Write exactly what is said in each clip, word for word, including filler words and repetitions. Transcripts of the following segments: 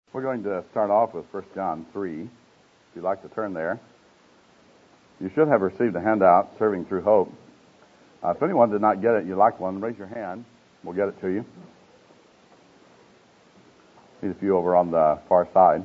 We're going to start off with First John three. If you'd like to turn there. You should have received a handout, Serving Through Hope. Uh, if anyone did not get it, you'd like one, raise your hand. We'll get it to you. Need a few over on the far side.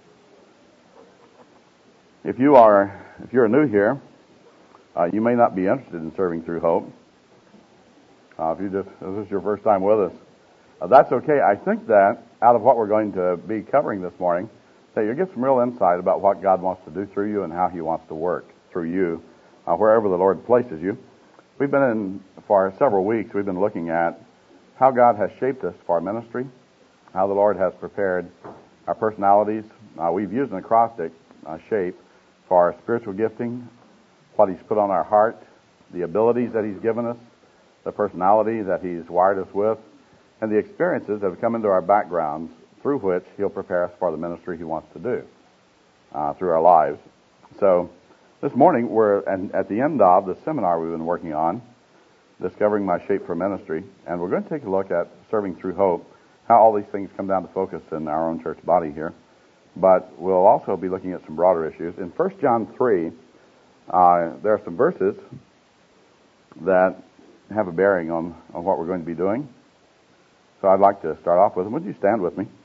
If you are, if you're new here, uh, you may not be interested in Serving Through Hope. Uh, if you just, if this is your first time with us, uh, that's okay. I think that out of what we're going to be covering this morning, that you'll get some real insight about what God wants to do through you and how He wants to work through you, uh, wherever the Lord places you. We've been in, for several weeks, we've been looking at how God has shaped us for our ministry, how the Lord has prepared our personalities. Uh, we've used an acrostic uh, shape for our spiritual gifting, what He's put on our heart, the abilities that He's given us, the personality that He's wired us with, and the experiences that have come into our backgrounds through which He'll prepare us for the ministry He wants to do uh, through our lives. So this morning we're at the end of the seminar we've been working on, Discovering My Shape for Ministry, and we're going to take a look at Serving Through Hope, how all these things come down to focus in our own church body here. But we'll also be looking at some broader issues. In First John three, uh, there are some verses that have a bearing on, on what we're going to be doing. So I'd like to start off with them. Would you stand with me?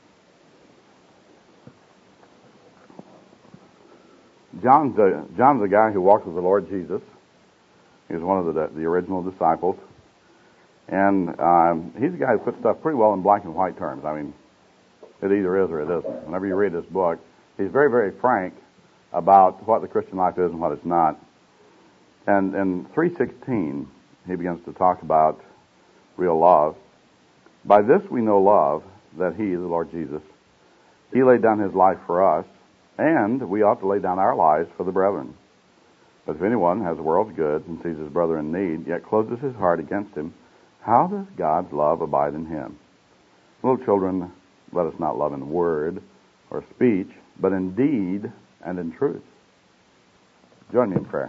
John's the, John's the guy who walked with the Lord Jesus. He was one of the, the original disciples. And um, he's the guy who puts stuff pretty well in black and white terms. I mean, it either is or it isn't. Whenever you read this book, he's very, very frank about what the Christian life is and what it's not. And in three sixteen, he begins to talk about real love. By this we know love, that He, the Lord Jesus, He laid down His life for us, and we ought to lay down our lives for the brethren. But if anyone has the world's goods and sees his brother in need, yet closes his heart against him, how does God's love abide in him? Little children, let us not love in word or speech, but in deed and in truth. Join me in prayer.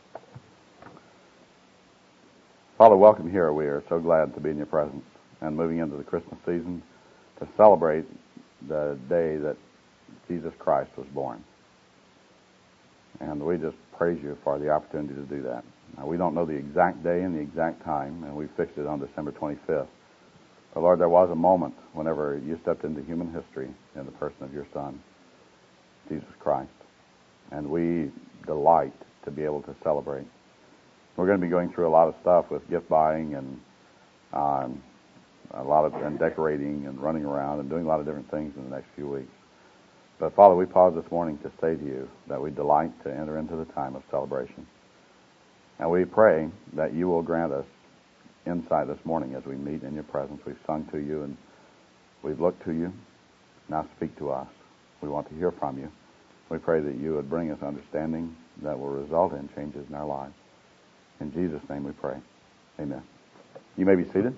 Father, welcome here. We are so glad to be in your presence and moving into the Christmas season to celebrate the day that Jesus Christ was born. And we just praise you for the opportunity to do that. Now, we don't know the exact day and the exact time, and we fixed it on December twenty-fifth. But Lord, there was a moment whenever you stepped into human history in the person of your Son, Jesus Christ. And we delight to be able to celebrate. We're going to be going through a lot of stuff with gift buying and um, a lot of and decorating and running around and doing a lot of different things in the next few weeks. But Father, we pause this morning to say to you that we delight to enter into the time of celebration. And we pray that you will grant us insight this morning as we meet in your presence. We've sung to you and we've looked to you. Now speak to us. We want to hear from you. We pray that you would bring us understanding that will result in changes in our lives. In Jesus' name we pray. Amen. You may be seated.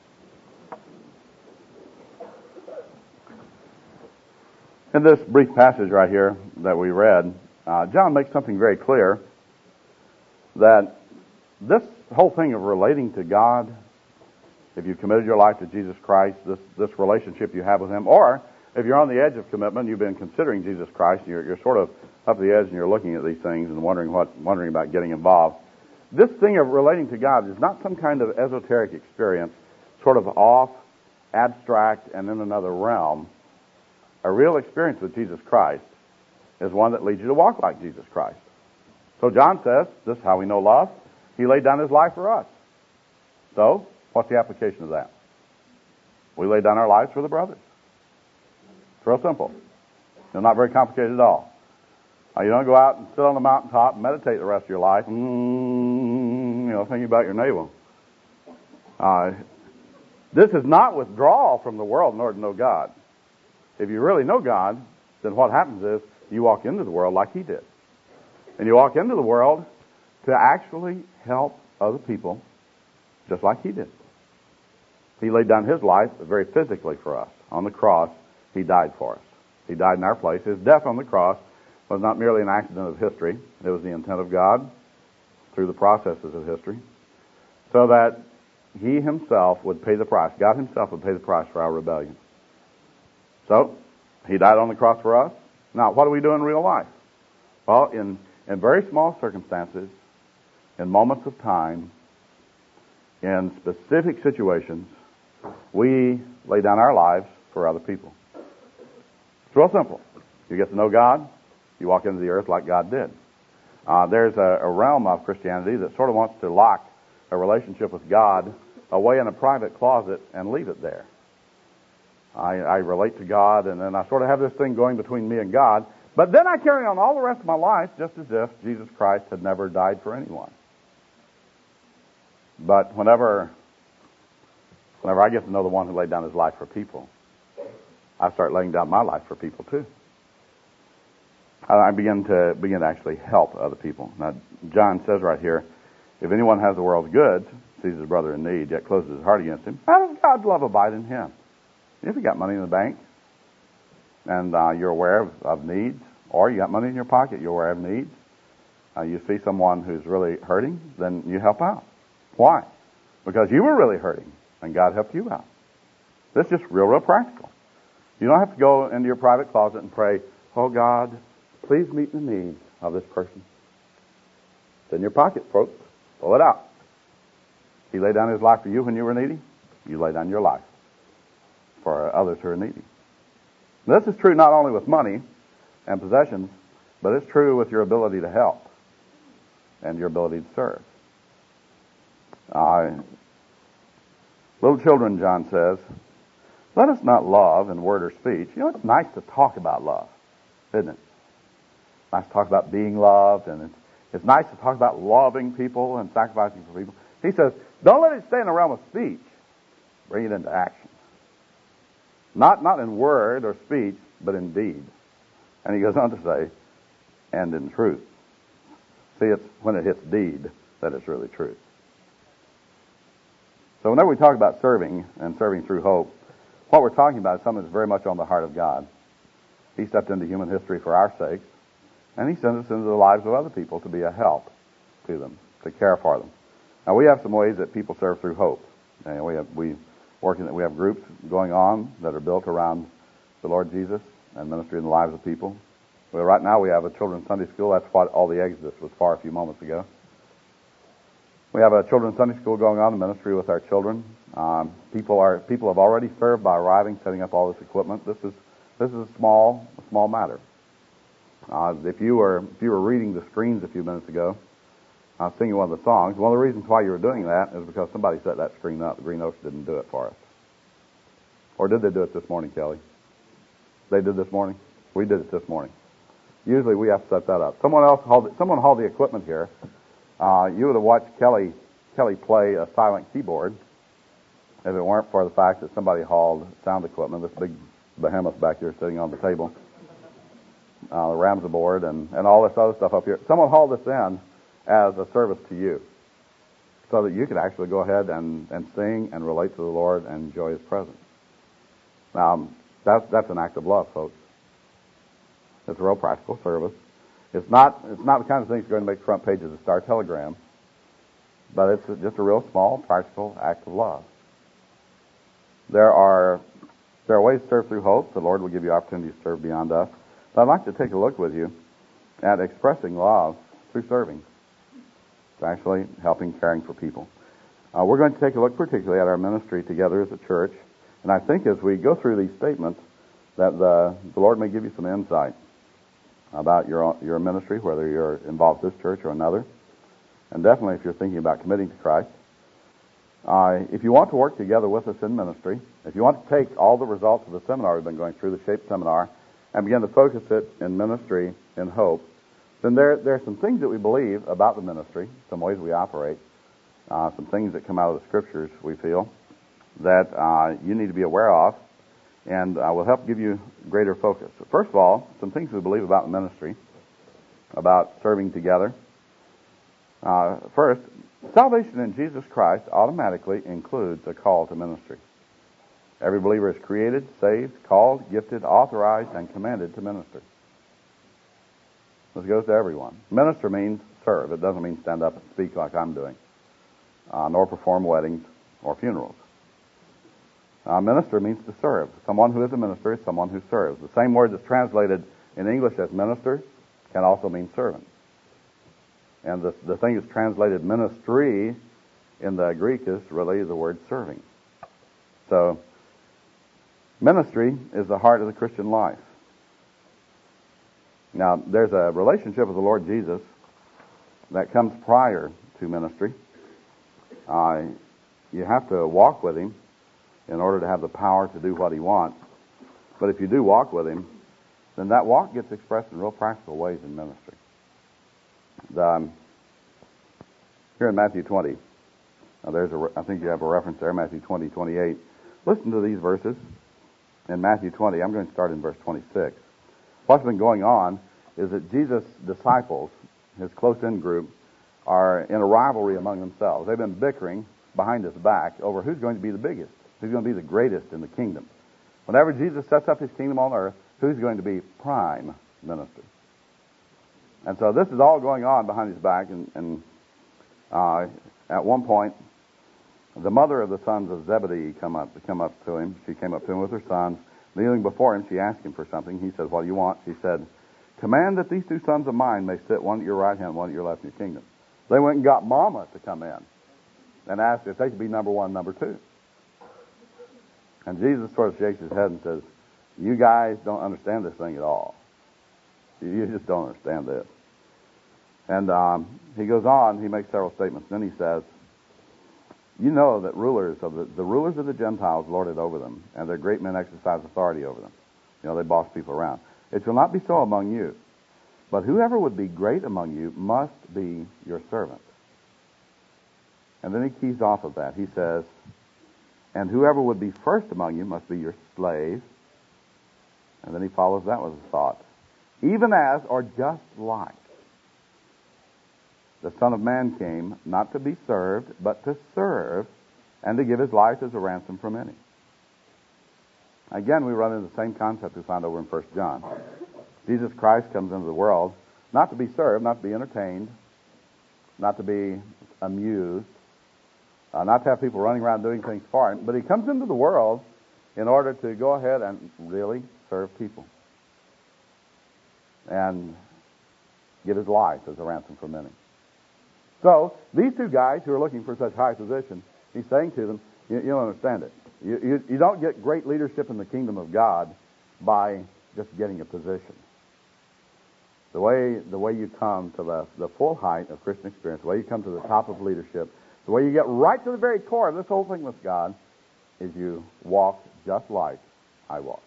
In this brief passage right here that we read, uh, John makes something very clear, that this whole thing of relating to God, if you've committed your life to Jesus Christ, this, this relationship you have with Him, or if you're on the edge of commitment, you've been considering Jesus Christ, you're, you're sort of up the edge and you're looking at these things and wondering what, wondering about getting involved. This thing of relating to God is not some kind of esoteric experience, sort of off, abstract, and in another realm. A real experience with Jesus Christ is one that leads you to walk like Jesus Christ. So John says, this is how we know love. He laid down His life for us. So, what's the application of that? We lay down our lives for the brothers. It's real simple. It's not very complicated at all. Uh, you don't go out and sit on the mountaintop and meditate the rest of your life, mm, you know, thinking about your neighbor. Uh, this is not withdrawal from the world in order to know God. If you really know God, then what happens is you walk into the world like He did. And you walk into the world to actually help other people just like He did. He laid down His life very physically for us. On the cross, He died for us. He died in our place. His death on the cross was not merely an accident of history. It was the intent of God through the processes of history, so that He Himself would pay the price. God Himself would pay the price for our rebellion. So, He died on the cross for us. Now, what do we do in real life? Well, in, in very small circumstances, in moments of time, in specific situations, we lay down our lives for other people. It's real simple. You get to know God, you walk into the earth like God did. Uh, there's a, a realm of Christianity that sort of wants to lock a relationship with God away in a private closet and leave it there. I, I relate to God, and then I sort of have this thing going between me and God, but then I carry on all the rest of my life just as if Jesus Christ had never died for anyone. But whenever, whenever I get to know the one who laid down his life for people, I start laying down my life for people too. I begin to begin to actually help other people. Now, John says right here, if anyone has the world's goods, sees his brother in need, yet closes his heart against him, how does God's love abide in him? If you got money in the bank, and uh, you're aware of, of needs, or you got money in your pocket, you're aware of needs, uh, you see someone who's really hurting, then you help out. Why? Because you were really hurting, and God helped you out. This is just real, real practical. You don't have to go into your private closet and pray, oh God, please meet the needs of this person. It's in your pocket, folks. Pull it out. He laid down his life for you when you were needy. You lay down your life for others who are needy. This is true not only with money and possessions, but it's true with your ability to help and your ability to serve. Uh, little children, John says, let us not love in word or speech. You know, it's nice to talk about love, isn't it? Nice to talk about being loved, and it's, it's nice to talk about loving people and sacrificing for people. He says, don't let it stay in the realm of speech. Bring it into action. Not, not in word or speech, but in deed. And he goes on to say, and in truth. See, it's when it hits deed that it's really truth. So whenever we talk about serving and serving through hope, what we're talking about is something that's very much on the heart of God. He stepped into human history for our sakes, and he sent us into the lives of other people to be a help to them, to care for them. Now, we have some ways that people serve through hope. And we have we working we have groups going on that are built around the Lord Jesus and ministry in the lives of people. Well, right now we have a children's Sunday school. That's what all the Exodus was for a few moments ago. We have a children's Sunday school going on in ministry with our children. Um, people are people have already served by arriving, setting up all this equipment. This is this is a small a small matter. Uh, if you were if you were reading the screens a few minutes ago, I was singing one of the songs. One of the reasons why you were doing that is because somebody set that screen up. The Green Oaks didn't do it for us. Or did they do it this morning, Kelly? They did this morning? We did it this morning. Usually we have to set that up. Someone else hauled, someone hauled the equipment here. Uh, you would have watched Kelly Kelly play a silent keyboard if it weren't for the fact that somebody hauled sound equipment, this big behemoth back here sitting on the table, uh, the Ramsey board, and, and all this other stuff up here. Someone hauled this in as a service to you so that you could actually go ahead and, and sing and relate to the Lord and enjoy His presence. Now, that's, that's an act of love, folks. It's a real practical service. It's not it's not the kind of thing that's going to make front pages of the Star Telegram, but it's just a real small, practical act of love. There are there are ways to serve through hope. The Lord will give you opportunities to serve beyond us. But I'd like to take a look with you at expressing love through serving. It's actually helping, caring for people. Uh, we're going to take a look particularly at our ministry together as a church. And I think as we go through these statements that the, the Lord may give you some insight about your your ministry, whether you're involved with this church or another. And definitely if you're thinking about committing to Christ. Uh, if you want to work together with us in ministry, if you want to take all the results of the seminar we've been going through, the SHAPE seminar, and begin to focus it in ministry in hope, then there, there are some things that we believe about the ministry, some ways we operate, uh, some things that come out of the Scriptures, we feel, that uh, you need to be aware of, and uh, will help give you greater focus. So first of all, some things we believe about the ministry, about serving together. Uh, first, salvation in Jesus Christ automatically includes a call to ministry. Every believer is created, saved, called, gifted, authorized, and commanded to minister. This goes to everyone. Minister means serve. It doesn't mean stand up and speak like I'm doing, uh, nor perform weddings or funerals. Uh, minister means to serve. Someone who is a minister is someone who serves. The same word that's translated in English as minister can also mean servant. And the, the thing that's translated ministry in the Greek is really the word serving. So, ministry is the heart of the Christian life. Now, there's a relationship with the Lord Jesus that comes prior to ministry. Uh, you have to walk with Him in order to have the power to do what He wants. But if you do walk with Him, then that walk gets expressed in real practical ways in ministry. The, um, here in Matthew twenty, now there's a, I think you have a reference there, Matthew twenty, twenty-eight. Listen to these verses in Matthew twenty. I'm going to start in verse twenty-six. What's been going on is that Jesus' disciples, his close-in group, are in a rivalry among themselves. They've been bickering behind his back over who's going to be the biggest, who's going to be the greatest in the kingdom. Whenever Jesus sets up his kingdom on earth, who's going to be prime minister? And so this is all going on behind his back, and, and uh, at one point, the mother of the sons of Zebedee come up to come up to him. She came up to him with her sons. Kneeling before him, she asked him for something. He said, "What do you want?" She said, "Command that these two sons of mine may sit, one at your right hand, one at your left in your kingdom." They went and got Mama to come in and asked if they could be number one, number two. And Jesus sort of shakes his head and says, "You guys don't understand this thing at all. You just don't understand this." And um, he goes on, he makes several statements. Then he says, "You know that rulers of the, the rulers of the Gentiles lord it over them, and their great men exercise authority over them." You know, they boss people around. "It shall not be so among you, but whoever would be great among you must be your servant." And then he keys off of that. He says, "And whoever would be first among you must be your slave." And then he follows that with a thought. "Even as, or just like, the Son of Man came not to be served, but to serve, and to give his life as a ransom for many." Again, we run into the same concept we find over in First John. Jesus Christ comes into the world not to be served, not to be entertained, not to be amused, uh, not to have people running around doing things for him, but he comes into the world in order to go ahead and really serve people and give his life as a ransom for many. So, these two guys who are looking for such high position, he's saying to them, you, you don't understand it. You, you, you don't get great leadership in the kingdom of God by just getting a position. The way the way you come to the, the full height of Christian experience, the way you come to the top of leadership, the way you get right to the very core of this whole thing with God, is you walk just like I walk.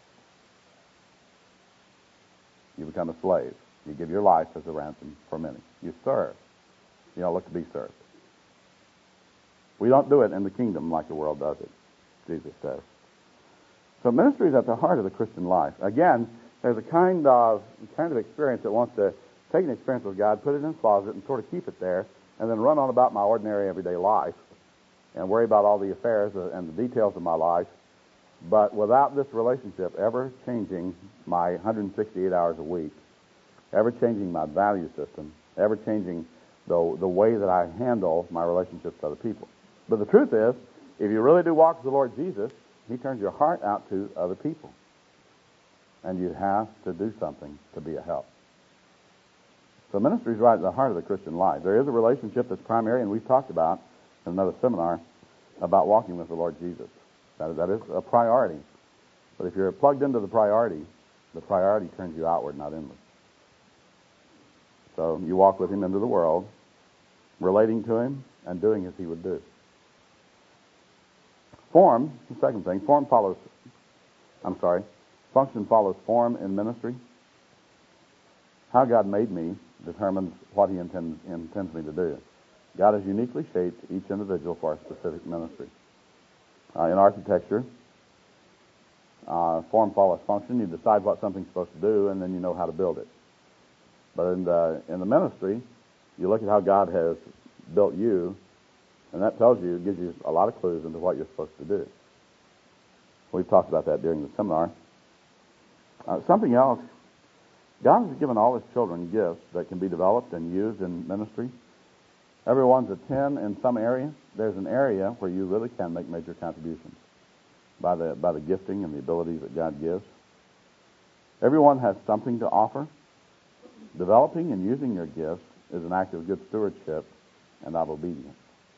You become a slave. You give your life as a ransom for many. You serve. You don't look to be served. We don't do it in the kingdom like the world does it, Jesus says. So ministry is at the heart of the Christian life. Again, there's a kind of kind of experience that wants to take an experience with God, put it in a closet, and sort of keep it there, and then run on about my ordinary everyday life and worry about all the affairs and the details of my life, but without this relationship ever changing my one hundred sixty-eight hours a week, ever changing my value system, ever changing the, the way that I handle my relationships to other people. But the truth is, if you really do walk with the Lord Jesus, He turns your heart out to other people. And you have to do something to be a help. So ministry is right at the heart of the Christian life. There is a relationship that's primary, and we've talked about in another seminar about walking with the Lord Jesus. That, that is a priority. But if you're plugged into the priority, the priority turns you outward, not inward. So you walk with Him into the world, relating to Him and doing as He would do. Form, the second thing, form follows, I'm sorry, function follows form in ministry. How God made me determines what He intends, intends me to do. God has uniquely shaped each individual for a specific ministry. Uh, in architecture, uh, form follows function. You decide what something's supposed to do, and then you know how to build it. But in the, in the ministry, you look at how God has built you, and that tells you, gives you a lot of clues into what you're supposed to do. We've talked about that during the seminar. Uh, something else, God has given all His children gifts that can be developed and used in ministry. Everyone's a ten in some area. There's an area where you really can make major contributions. by the by the gifting and the abilities that God gives. Everyone has something to offer. Developing and using your gifts is an act of good stewardship and of obedience.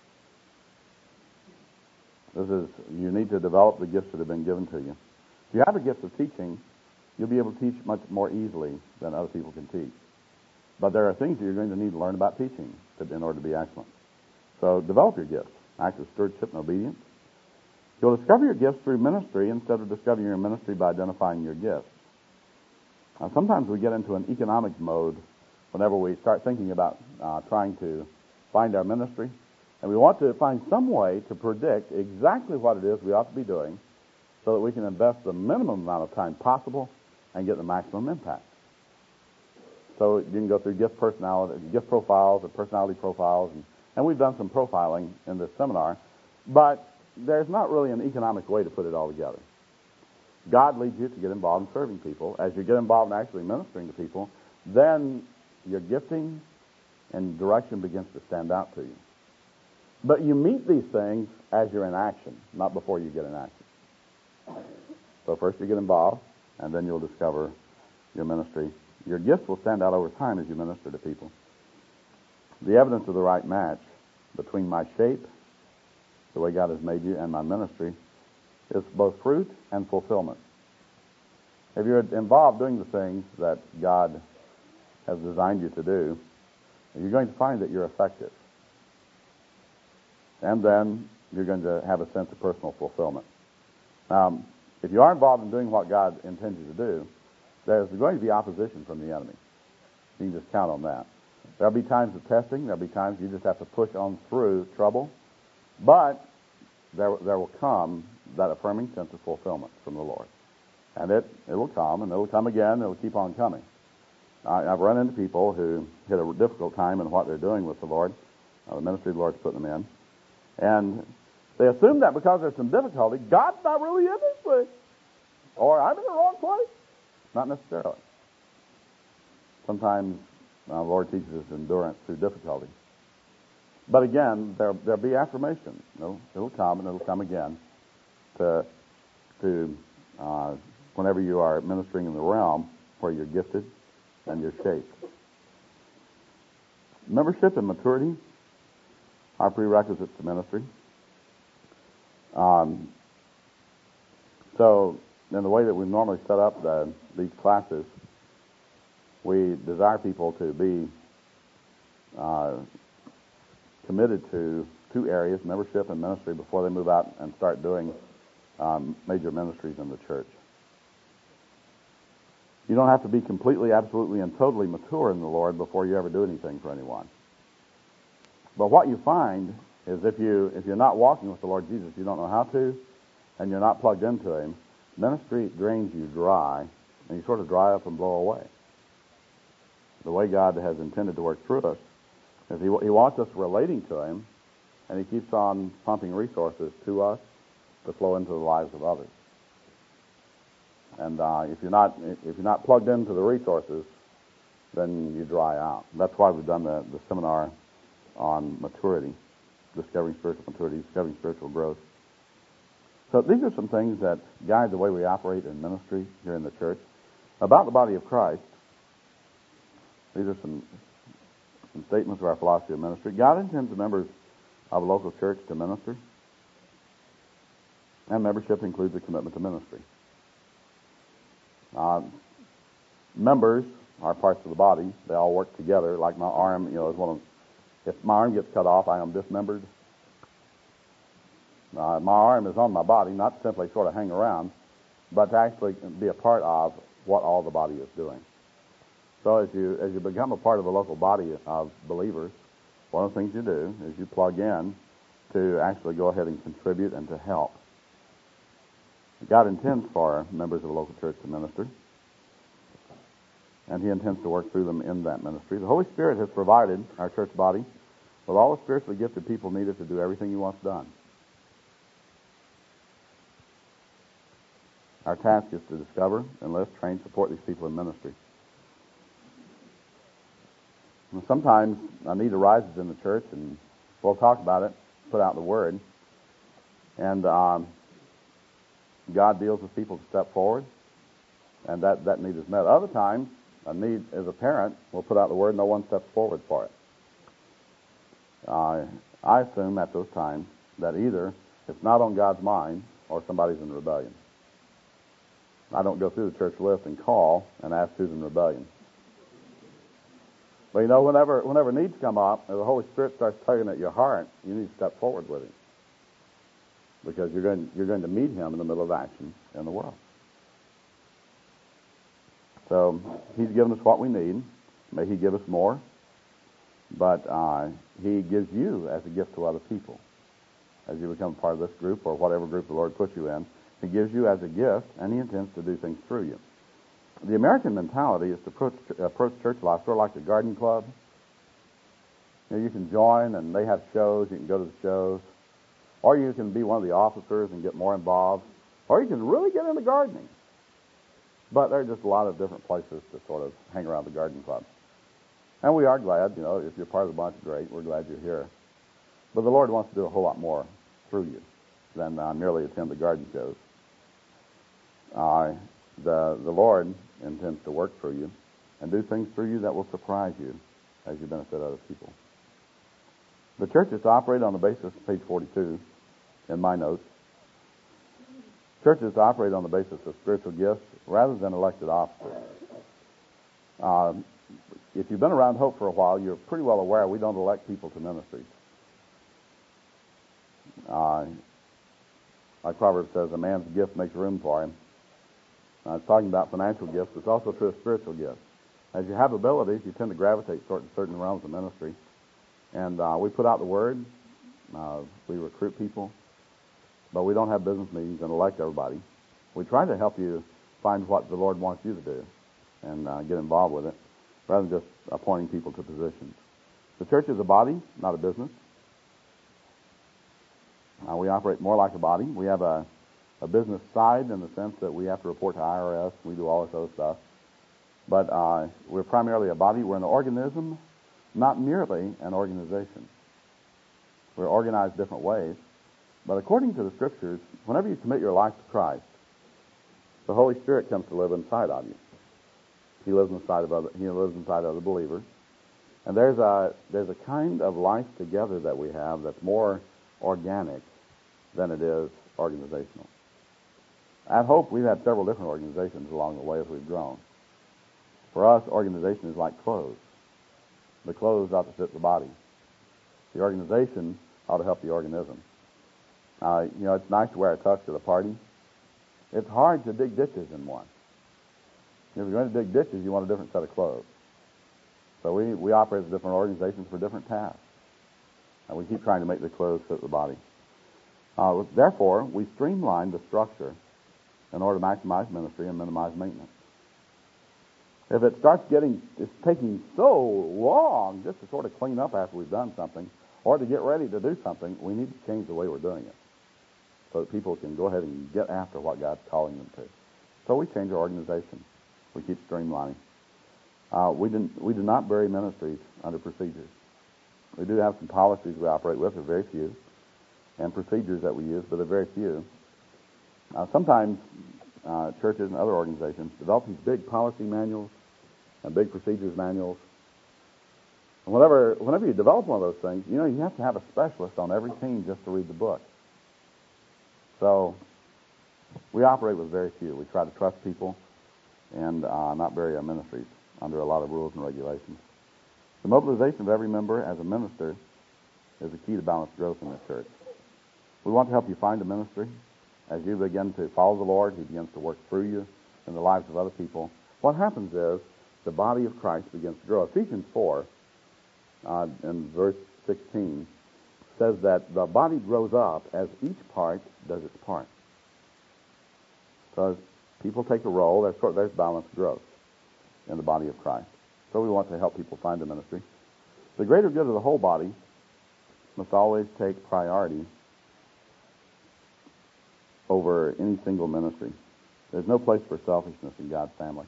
This is, you need to develop the gifts that have been given to you. If you have a gift of teaching, you'll be able to teach much more easily than other people can teach. But there are things that you're going to need to learn about teaching to, in order to be excellent. So develop your gifts, act of stewardship and obedience. You'll discover your gifts through ministry instead of discovering your ministry by identifying your gifts. Now, sometimes we get into an economic mode whenever we start thinking about uh, trying to find our ministry, and we want to find some way to predict exactly what it is we ought to be doing so that we can invest the minimum amount of time possible and get the maximum impact. So you can go through gift personality, gift profiles or personality profiles, and, and we've done some profiling in this seminar, but there's not really an economic way to put it all together. God leads you to get involved in serving people. As you get involved in actually ministering to people, then your gifting and direction begins to stand out to you. But you meet these things as you're in action, not before you get in action. So first you get involved, and then you'll discover your ministry. Your gifts will stand out over time as you minister to people. The evidence of the right match between my shape, the way God has made you, and my ministry is both fruit and fulfillment. If you're involved doing the things that God has designed you to do, you're going to find that you're effective. And then you're going to have a sense of personal fulfillment. Now, if you are involved in doing what God intends you to do, there's going to be opposition from the enemy. You can just count on that. There'll be times of testing. There'll be times you just have to push on through trouble. But there, there will come that affirming sense of fulfillment from the Lord. And it, it'll come, and it'll come again, and it'll keep on coming. I, I've run into people who hit a difficult time in what they're doing with the Lord, uh, the ministry the Lord's putting them in. And they assume that because there's some difficulty, God's not really in this thing. Or I'm in the wrong place. Not necessarily. Sometimes uh, the Lord teaches us endurance through difficulty. But again, there, there'll be affirmation. It'll, it'll come, and it'll come again to, to uh, whenever you are ministering in the realm where you're gifted and you're shaped. Membership and maturity are prerequisites to ministry. Um, so, in the way that we normally set up the, these classes, we desire people to be uh, committed to two areas, membership and ministry, before they move out and start doing um, major ministries in the church. You don't have to be completely, absolutely, and totally mature in the Lord before you ever do anything for anyone. But what you find is if you if you're not walking with the Lord Jesus, you don't know how to, and you're not plugged into Him, ministry drains you dry, and you sort of dry up and blow away. The way God has intended to work through us is He, he wants us relating to Him, and He keeps on pumping resources to us to flow into the lives of others. And uh, if you're not if you're not plugged into the resources, then you dry out. That's why we've done the, the seminar on maturity, discovering spiritual maturity, discovering spiritual growth. So these are some things that guide the way we operate in ministry here in the church. About the body of Christ, these are some, some statements of our philosophy of ministry. God intends the members of a local church to minister, and membership includes a commitment to ministry. Uh, members are parts of the body. They all work together. Like my arm, you know, is one of if my arm gets cut off, I am dismembered. Uh, my arm is on my body, not simply sort of hang around, but to actually be a part of what all the body is doing. So as you as you become a part of a local body of believers, one of the things you do is you plug in to actually go ahead and contribute and to help. God intends for members of a local church to minister, and He intends to work through them in that ministry. The Holy Spirit has provided our church body with all the spiritually gifted people needed to do everything He wants done. Our task is to discover, enlist, train, support these people in ministry. And sometimes a need arises in the church, and we'll talk about it, put out the word. And um, God deals with people to step forward, and that, that need is met. Other times, a need is apparent. We'll put out the word, no one steps forward for it. Uh, I assume at those times that either it's not on God's mind or somebody's in rebellion. I don't go through the church list and call and ask who's in rebellion. But you know, whenever whenever needs come up, and the Holy Spirit starts tugging at your heart, you need to step forward with Him, because you're going you're going to meet Him in the middle of action in the world. So He's given us what we need. May He give us more. But uh, He gives you as a gift to other people. As you become part of this group or whatever group the Lord puts you in, He gives you as a gift, and He intends to do things through you. The American mentality is to approach, approach church life sort of like the garden club. You know, you can join, and they have shows. You can go to the shows. Or you can be one of the officers and get more involved. Or you can really get into gardening. But there are just a lot of different places to sort of hang around the garden club. And we are glad, you know, if you're part of the bunch, great. We're glad you're here. But the Lord wants to do a whole lot more through you than uh, merely attend the garden shows. Uh, the, the Lord intends to work through you and do things through you that will surprise you as you benefit other people. The church is to operate on the basis, page forty-two, in my notes. Church is to operate on the basis of spiritual gifts rather than elected officers. Uh, if you've been around Hope for a while, you're pretty well aware we don't elect people to ministries. Uh, like Proverbs says, a man's gift makes room for him. Uh, it's talking about financial gifts. It's also true of spiritual gifts. As you have abilities, you tend to gravitate toward certain realms of ministry. And uh, we put out the word. Uh, we recruit people. But we don't have business meetings and elect everybody. We try to help you find what the Lord wants you to do and uh, get involved with it, rather than just appointing people to positions. The church is a body, not a business. Uh, we operate more like a body. We have a, a business side in the sense that we have to report to I R S. We do all this other stuff. But uh, we're primarily a body. We're an organism, not merely an organization. We're organized different ways. But according to the Scriptures, whenever you commit your life to Christ, the Holy Spirit comes to live inside of you. He lives inside of other. He lives inside of other believers, and there's a there's a kind of life together that we have that's more organic than it is organizational. At Hope, we've had several different organizations along the way as we've grown. For us, organization is like clothes. The clothes ought to fit the body. The organization ought to help the organism. Uh, you know, it's nice to wear a tux to the party. It's hard to dig ditches in one. If you're going to dig ditches, you want a different set of clothes. So we, we operate as different organizations for different tasks. And we keep trying to make the clothes fit the body. Uh, therefore, we streamline the structure in order to maximize ministry and minimize maintenance. If it starts getting, it's taking so long just to sort of clean up after we've done something, or to get ready to do something, we need to change the way we're doing it so that people can go ahead and get after what God's calling them to. So we change our organization. We keep streamlining. Uh, we, didn't, we do not bury ministries under procedures. We do have some policies we operate with, they're very few, and procedures that we use, but they're very few. Uh, sometimes uh, churches and other organizations develop these big policy manuals and big procedures manuals. And whenever, whenever you develop one of those things, you know, you have to have a specialist on every team just to read the book. So we operate with very few. We try to trust people and uh, not bury our ministries under a lot of rules and regulations. The mobilization of every member as a minister is the key to balanced growth in the church. We want to help you find a ministry. As you begin to follow the Lord, He begins to work through you in the lives of other people. What happens is the body of Christ begins to grow. Ephesians four, uh, in verse sixteen, says that the body grows up as each part does its part. So as people take a role, there's, sort of, there's balanced growth in the body of Christ. So we want to help people find a ministry. The greater good of the whole body must always take priority over any single ministry. There's no place for selfishness in God's family.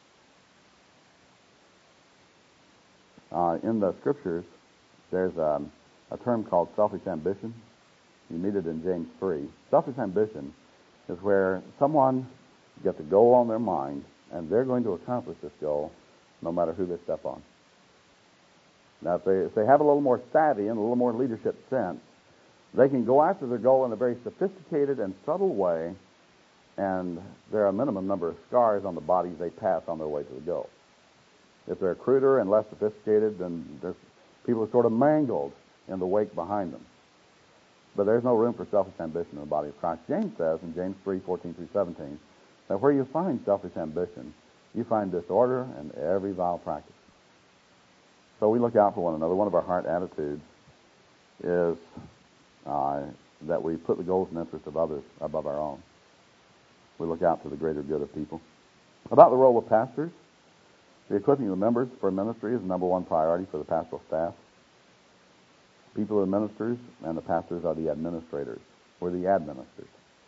Uh, in the Scriptures, there's a, a term called selfish ambition. You meet it in James three. Selfish ambition is where someone gets a goal on their mind, and they're going to accomplish this goal no matter who they step on. Now, if they, if they have a little more savvy and a little more leadership sense, they can go after their goal in a very sophisticated and subtle way, and there are a minimum number of scars on the bodies they pass on their way to the goal. If they're cruder and less sophisticated, then there's people are sort of mangled in the wake behind them. But there's no room for selfish ambition in the body of Christ. James says in James three, fourteen through seventeen, that where you find selfish ambition, you find disorder and every vile practice. So we look out for one another. One of our heart attitudes is uh, that we put the goals and interests of others above our own. We look out for the greater good of people. About the role of pastors, the equipping of the members for ministry is the number one priority for the pastoral staff. People are the ministers, and the pastors are the administrators. We're the administrators.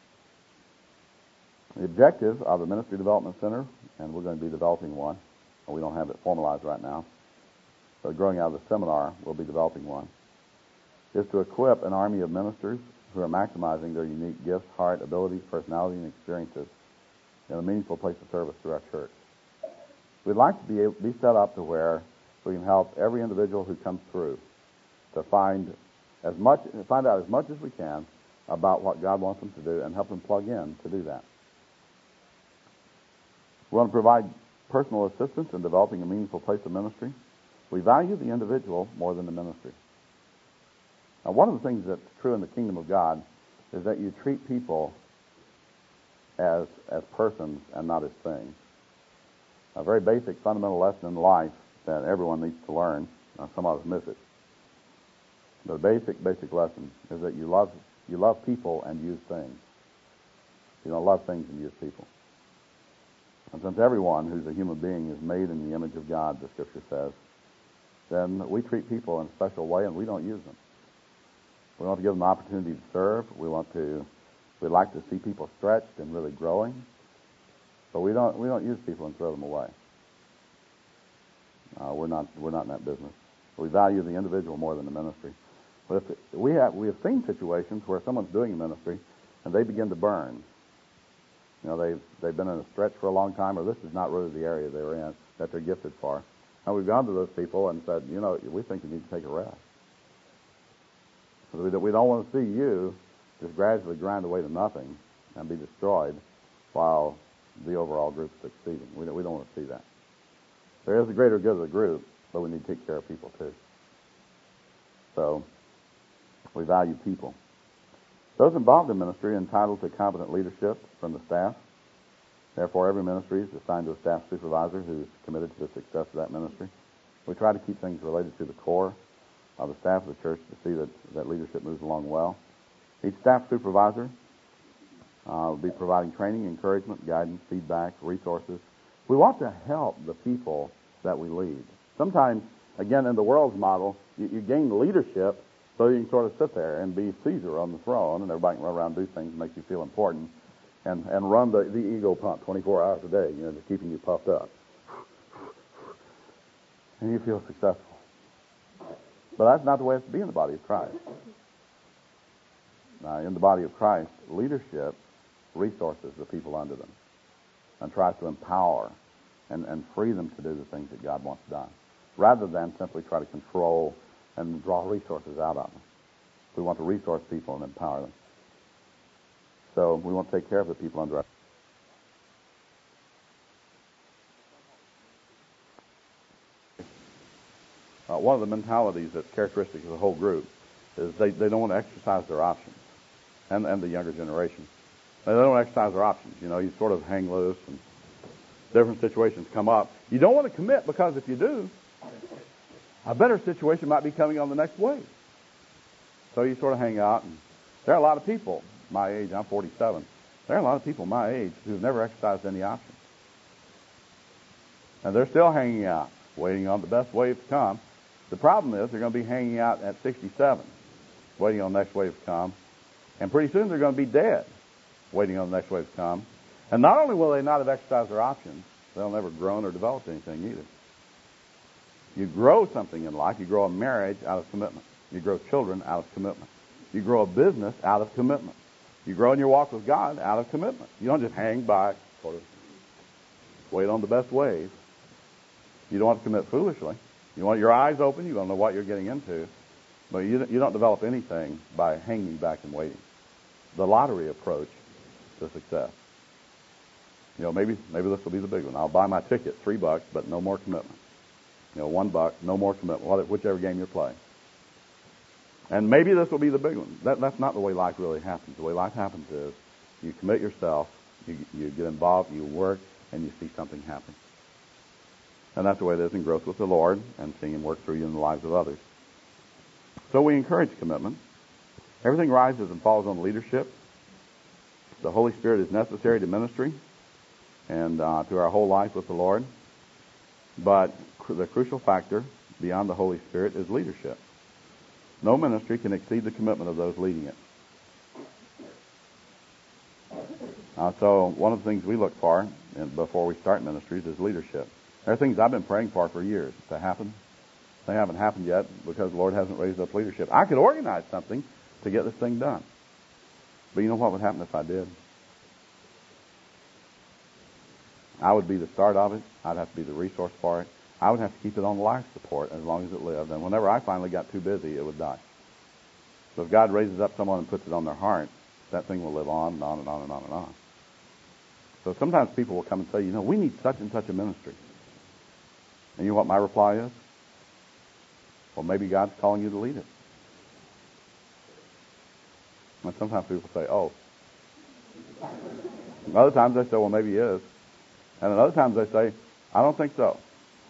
The objective of the Ministry Development Center, and we're going to be developing one, and we don't have it formalized right now, but growing out of the seminar, we'll be developing one, is to equip an army of ministers who are maximizing their unique gifts, heart, abilities, personality, and experiences in a meaningful place of service through our church. We'd like to be, able, be set up to where we can help every individual who comes through to find as much, find out as much as we can about what God wants them to do and help them plug in to do that. We want to provide personal assistance in developing a meaningful place of ministry. We value the individual more than the ministry. Now, one of the things that's true in the kingdom of God is that you treat people as as persons and not as things. A very basic fundamental lesson in life that everyone needs to learn. Now, some of us miss it. The basic, basic lesson is that you love you love people and use things. You don't love things and use people. And since everyone who's a human being is made in the image of God, the Scripture says, then we treat people in a special way and we don't use them. We want to give them the opportunity to serve. We want to, we like to see people stretched and really growing, but we don't we don't use people and throw them away. Uh, we're not we're not in that business. We value the individual more than the ministry. But if we have we have seen situations where someone's doing a ministry and they begin to burn. You know, they've they've been in a stretch for a long time, or this is not really the area they're in that they're gifted for. And we've gone to those people and said, you know, we think you need to take a rest. We don't, we don't want to see you just gradually grind away to nothing and be destroyed while the overall group's succeeding. We don't, we don't want to see that. There is a greater good of the group, but we need to take care of people too. So we value people. Those involved in ministry are entitled to competent leadership from the staff. Therefore, every ministry is assigned to a staff supervisor who's committed to the success of that ministry. We try to keep things related to the core of the staff of the church to see that, that leadership moves along well. Each staff supervisor uh, will be providing training, encouragement, guidance, feedback, resources. We want to help the people that we lead. Sometimes, again, in the world's model, you, you gain leadership so you can sort of sit there and be Caesar on the throne, and everybody can run around and do things that make you feel important, and, and run the, the ego pump twenty-four hours a day, you know, just keeping you puffed up. And you feel successful. But that's not the way it's to be in the body of Christ. Now, in the body of Christ, leadership resources the people under them and tries to empower and, and free them to do the things that God wants done, rather than simply try to control and draw resources out of them. We want to resource people and empower them. So we want to take care of the people under us. Uh, one of the mentalities that's characteristic of the whole group is they, they don't want to exercise their options, and, and the younger generation. They don't want to exercise their options. You know, you sort of hang loose and different situations come up. You don't want to commit because if you do, a better situation might be coming on the next wave. So you sort of hang out. And there are a lot of people my age, I'm forty-seven, there are a lot of people my age who've never exercised any options. And they're still hanging out, waiting on the best wave to come. The problem is they're going to be hanging out at sixty-seven, waiting on the next wave to come. And pretty soon they're going to be dead, waiting on the next wave to come. And not only will they not have exercised their options, they'll never grown or developed anything either. You grow something in life. You grow a marriage out of commitment. You grow children out of commitment. You grow a business out of commitment. You grow in your walk with God out of commitment. You don't just hang by, sort of wait on the best wave. You don't want to commit foolishly. You want your eyes open. You don't know what you're getting into. But you, you don't develop anything by hanging back and waiting. The lottery approach to success. You know, maybe maybe this will be the big one. I'll buy my ticket, three bucks, but no more commitment. You know, one buck, no more commitment, whichever game you're playing. And maybe this will be the big one. That, that's not the way life really happens. The way life happens is you commit yourself, you, you get involved, you work, and you see something happen. And that's the way it is in growth with the Lord and seeing Him work through you in the lives of others. So we encourage commitment. Everything rises and falls on leadership. The Holy Spirit is necessary to ministry and uh, to our whole life with the Lord. But cr- the crucial factor beyond the Holy Spirit is leadership. No ministry can exceed the commitment of those leading it. Uh, so one of the things we look for in, before we start ministries is leadership. There are things I've been praying for for years to happen. They haven't happened yet because the Lord hasn't raised up leadership. I could organize something to get this thing done. But you know what would happen if I did? I would be the start of it. I'd have to be the resource for it. I would have to keep it on life support as long as it lived. And whenever I finally got too busy, it would die. So if God raises up someone and puts it on their heart, that thing will live on and on and on and on and on. So sometimes people will come and say, you know, we need such and such a ministry. And you know what my reply is? Well, maybe God's calling you to lead it. And sometimes people say, oh. And other times they say, well, maybe He is. And then other times they say, I don't think so.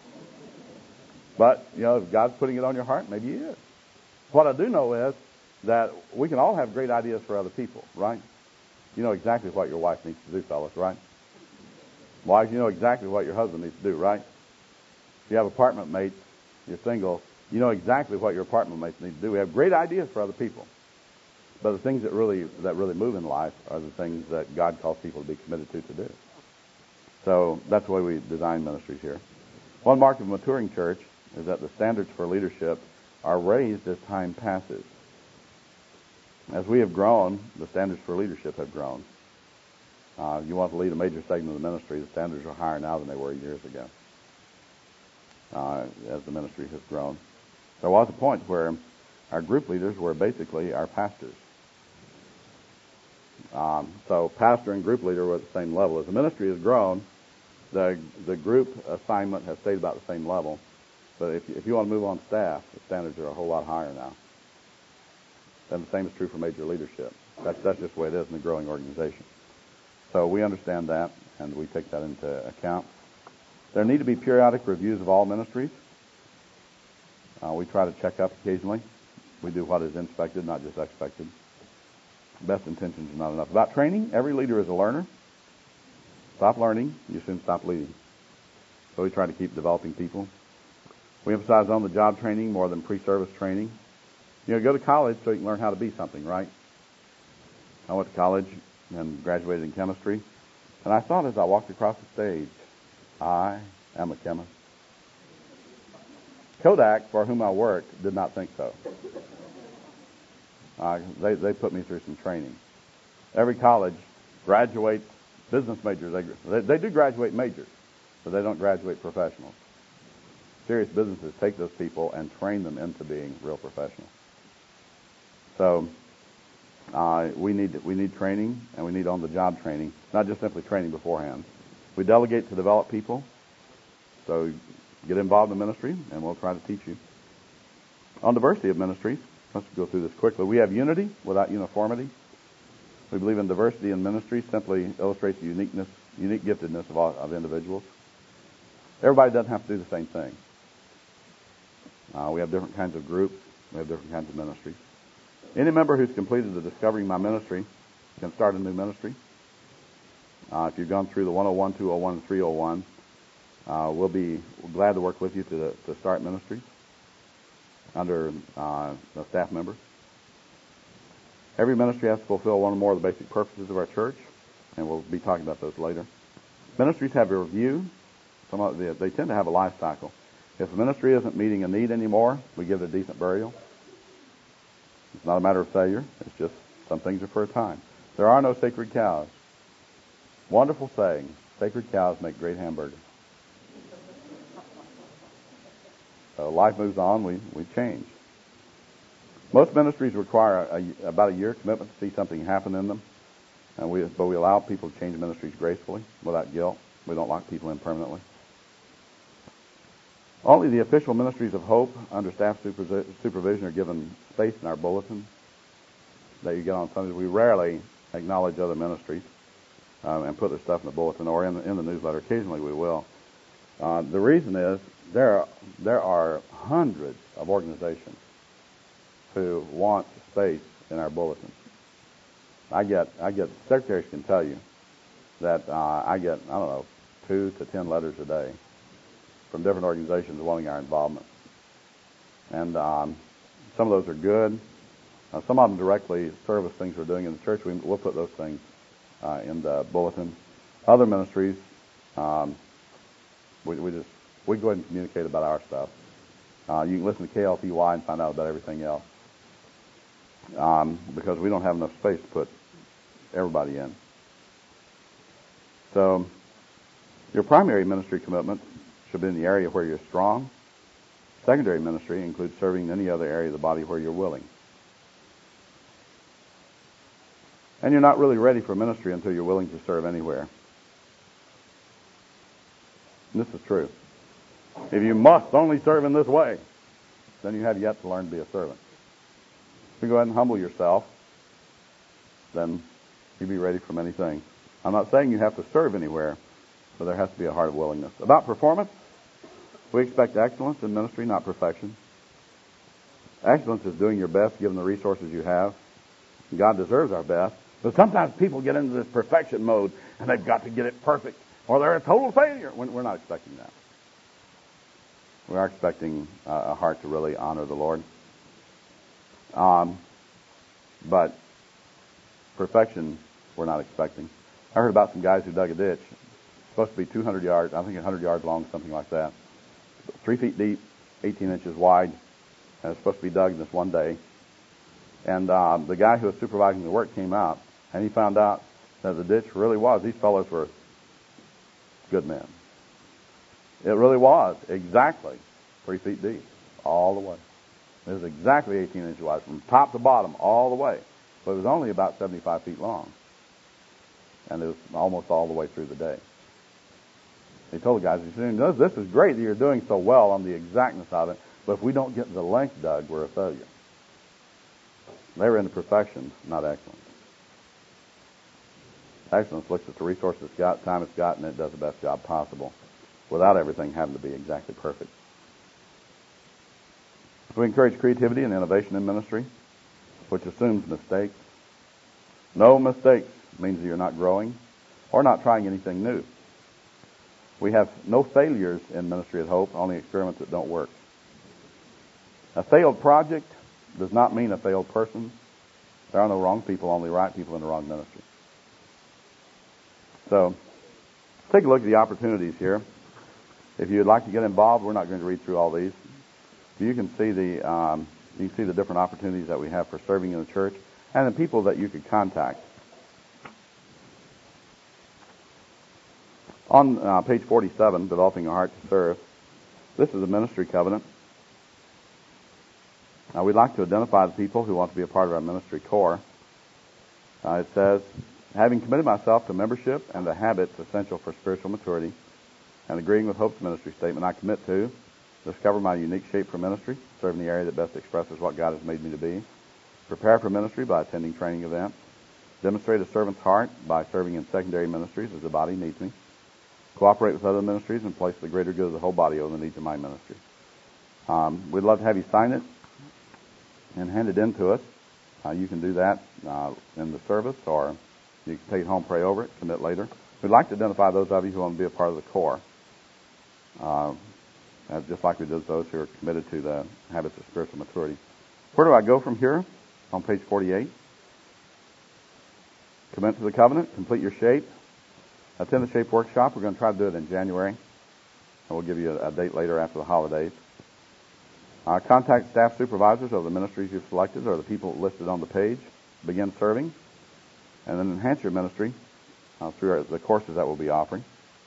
But, you know, if God's putting it on your heart, maybe He is. What I do know is that we can all have great ideas for other people, right? You know exactly what your wife needs to do, fellas, right? Wives, you know exactly what your husband needs to do, right? If you have apartment mates, you're single, you know exactly what your apartment mates need to do. We have great ideas for other people. But the things that really that really move in life are the things that God calls people to be committed to to do. So that's the way we design ministries here. One mark of a maturing church is that the standards for leadership are raised as time passes. As we have grown, the standards for leadership have grown. Uh, you want to lead a major segment of the ministry, the standards are higher now than they were years ago uh, as the ministry has grown. There was a point where our group leaders were basically our pastors. Um, so pastor and group leader were at the same level. As the ministry has grown, the the group assignment has stayed about the same level. But if you, if you want to move on staff, the standards are a whole lot higher now. And the same is true for major leadership. That's, that's just the way it is in a growing organization. So we understand that, and we take that into account. There need to be periodic reviews of all ministries. Uh, we try to check up occasionally. We do what is inspected, not just expected. Best intentions are not enough. About training, every leader is a learner. Stop learning, you soon stop leading. So we try to keep developing people. We emphasize on-the-job training more than pre-service training. You know, go to college so you can learn how to be something, right? I went to college and graduated in chemistry. And I thought as I walked across the stage, I am a chemist. Kodak, for whom I worked, did not think so. Uh, they, they put me through some training. Every college graduates business majors. They, they, they do graduate majors, but they don't graduate professionals. Serious businesses take those people and train them into being real professionals. So uh, we need we need training, and we need on-the-job training, not just simply training beforehand. We delegate to develop people. So get involved in ministry, and we'll try to teach you. On diversity of ministries, let's go through this quickly. We have unity without uniformity. We believe in diversity in ministry simply illustrates the uniqueness, unique giftedness of, all, of individuals. Everybody doesn't have to do the same thing. Uh, we have different kinds of groups. We have different kinds of ministries. Any member who's completed the Discovering My Ministry can start a new ministry. Uh, if you've gone through the one oh one, two oh one, and three oh one, uh, we'll be glad to work with you to, to start ministries under uh, a staff member. Every ministry has to fulfill one or more of the basic purposes of our church, and we'll be talking about those later. Ministries have a review. Some of the, they tend to have a life cycle. If a ministry isn't meeting a need anymore, we give it a decent burial. It's not a matter of failure. It's just some things are for a time. If There are no sacred cows. Wonderful saying. Sacred cows make great hamburgers. So life moves on. We, we change. Most ministries require a, about a year commitment to see something happen in them. And we, but we allow people to change ministries gracefully, without guilt. We don't lock people in permanently. Only the official ministries of Hope under staff supervision are given space in our bulletin that you get on Sundays. We rarely acknowledge other ministries um, and put their stuff in the bulletin or in the, in the newsletter. Occasionally we will. Uh, the reason is there are, there are hundreds of organizations who want space in our bulletin. I get, I get, secretaries can tell you that uh, I get, I don't know, two to ten letters a day from different organizations wanting our involvement. And um, some of those are good. Uh, some of them directly service things we're doing in the church. We, we'll put those things uh, in the bulletin. Other ministries, um, we, we just, we go ahead and communicate about our stuff. Uh, you can listen to K L T Y and find out about everything else. Um, because we don't have enough space to put everybody in. So, your primary ministry commitment should be in the area where you're strong. Secondary ministry includes serving in any other area of the body where you're willing. And you're not really ready for ministry until you're willing to serve anywhere. And this is true. If you must only serve in this way, then you have yet to learn to be a servant. If you go ahead and humble yourself, then you'll be ready for many things. I'm not saying you have to serve anywhere, but there has to be a heart of willingness. About performance, we expect excellence in ministry, not perfection. Excellence is doing your best given the resources you have. God deserves our best. But sometimes people get into this perfection mode, and they've got to get it perfect, or they're a total failure. We're not expecting that. We are expecting a heart to really honor the Lord. Um, but perfection, we're not expecting. I heard about some guys who dug a ditch. It's supposed to be two hundred yards, I think one hundred yards long, something like that. Three feet deep, eighteen inches wide, and it's supposed to be dug in this one day. And uh, the guy who was supervising the work came out, and he found out that the ditch really was. These fellows were good men. It really was exactly three feet deep, all the way. It was exactly eighteen inches wide, from top to bottom, all the way. But it was only about seventy-five feet long. And it was almost all the way through the day. He told the guys, he said, this is great that you're doing so well on the exactness of it, but if we don't get the length dug, we're a failure. They were into perfection, not excellence. Excellence looks at the resources it's got, time it's got, and it does the best job possible without everything having to be exactly perfect. We encourage creativity and innovation in ministry, which assumes mistakes. No mistakes means that you're not growing or not trying anything new. We have no failures in Ministry at Hope, only experiments that don't work. A failed project does not mean a failed person. There are no wrong people, only right people in the wrong ministry. So, let's take a look at the opportunities here. If you'd like to get involved, we're not going to read through all these. You can see the um, you can see the different opportunities that we have for serving in the church and the people that you could contact. On uh, page forty-seven, Developing a Heart to Serve, this is a ministry covenant. Now, we'd like to identify the people who want to be a part of our ministry corps. Uh, it says, having committed myself to membership and the habits essential for spiritual maturity, and agreeing with Hope's ministry statement, I commit to discover my unique shape for ministry, serve in the area that best expresses what God has made me to be, prepare for ministry by attending training events, demonstrate a servant's heart by serving in secondary ministries as the body needs me, cooperate with other ministries and place the greater good of the whole body over the needs of my ministry. Um, we'd love to have you sign it and hand it in to us. Uh, you can do that uh, in the service, or you can take it home, pray over it, commit later. We'd like to identify those of you who want to be a part of the corps. Uh, just like we did those who are committed to the habits of spiritual maturity. Where do I go from here? On page forty-eight. Commit to the covenant, complete your shape. Attend the shape workshop. We're going to try to do it in January. And we'll give you a, a date later after the holidays. Uh, contact staff supervisors of the ministries you've selected or the people listed on the page. Begin serving. and then enhance your ministry uh, through our, the courses that we'll be offering.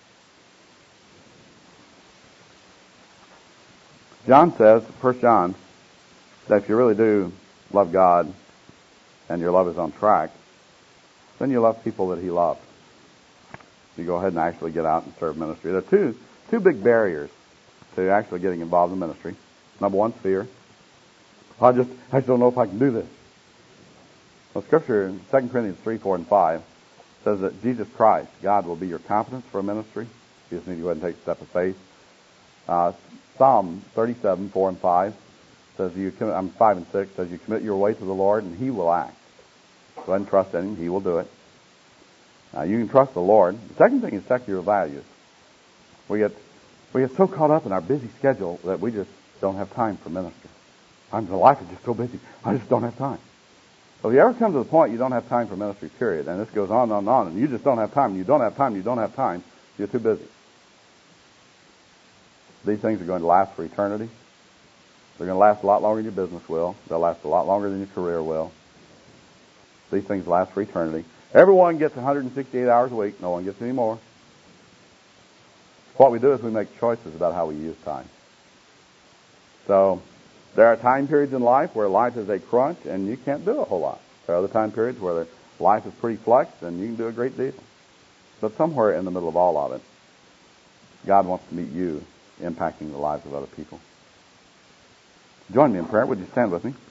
John says, First John, that if you really do love God and your love is on track, then you love people that he loved. You go ahead and actually get out and serve ministry. There are two two big barriers to actually getting involved in ministry. Number one, fear. I just I just don't know if I can do this. Well, Scripture in Second Corinthians three, four, and five says that Jesus Christ, God, will be your competence for a ministry. You just need to go ahead and take a step of faith. Uh, Psalm thirty-seven, four, and five says you commit, I'm five and six says you commit your way to the Lord and He will act. Go ahead and trust in Him; He will do it. Uh, you can trust the Lord. The second thing is secular values. We get we get so caught up in our busy schedule that we just don't have time for ministry. I'm the life is just so busy. I just don't have time. So if you ever come to the point you don't have time for ministry, period, and this goes on and on and on, and you just don't have time, and you don't have time, and you don't have time, you're too busy. These things are going to last for eternity. They're going to last a lot longer than your business will. They'll last a lot longer than your career will. These things last for eternity. Everyone gets one hundred sixty-eight hours a week. No one gets any more. What we do is we make choices about how we use time. So there are time periods in life where life is a crunch and you can't do a whole lot. There are other time periods where life is pretty flexed and you can do a great deal. But somewhere in the middle of all of it, God wants to meet you, impacting the lives of other people. Join me in prayer. Would you stand with me?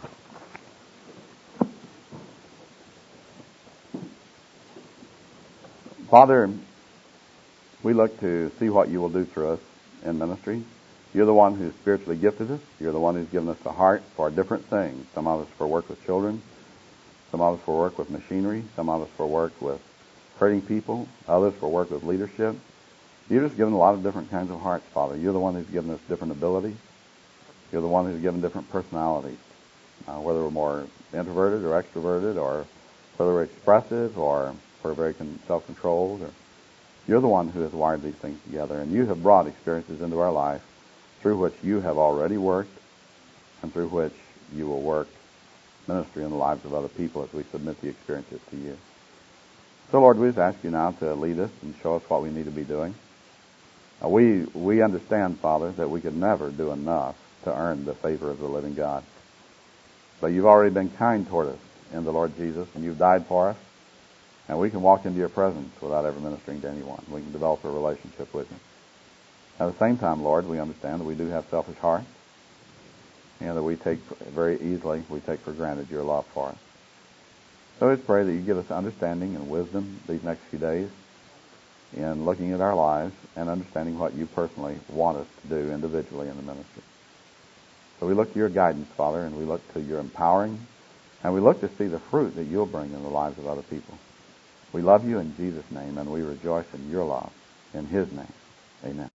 Father, we look to see what you will do through us in ministry. You're the one who's spiritually gifted us. You're the one who's given us a heart for different things. Some of us for work with children. Some of us for work with machinery. Some of us for work with hurting people. Others for work with leadership. You've just given a lot of different kinds of hearts, Father. You're the one who's given us different abilities. You're the one who's given different personalities, uh, whether we're more introverted or extroverted, or whether we're expressive or we're very con- self-controlled. Or you're the one who has wired these things together, and you have brought experiences into our life through which you have already worked and through which you will work ministry in the lives of other people as we submit the experiences to you. So, Lord, we just ask you now to lead us and show us what we need to be doing. Uh, we we understand, Father, that we could never do enough to earn the favor of the living God. But you've already been kind toward us in the Lord Jesus, and you've died for us, and we can walk into your presence without ever ministering to anyone. We can develop a relationship with you. At the same time, Lord, we understand that we do have selfish hearts, and that we take very easily, we take for granted your love for us. So we pray that you give us understanding and wisdom these next few days in looking at our lives and understanding what you personally want us to do individually in the ministry. So we look to your guidance, Father, and we look to your empowering, and we look to see the fruit that you'll bring in the lives of other people. We love you in Jesus' name, and we rejoice in your love. In his name, amen.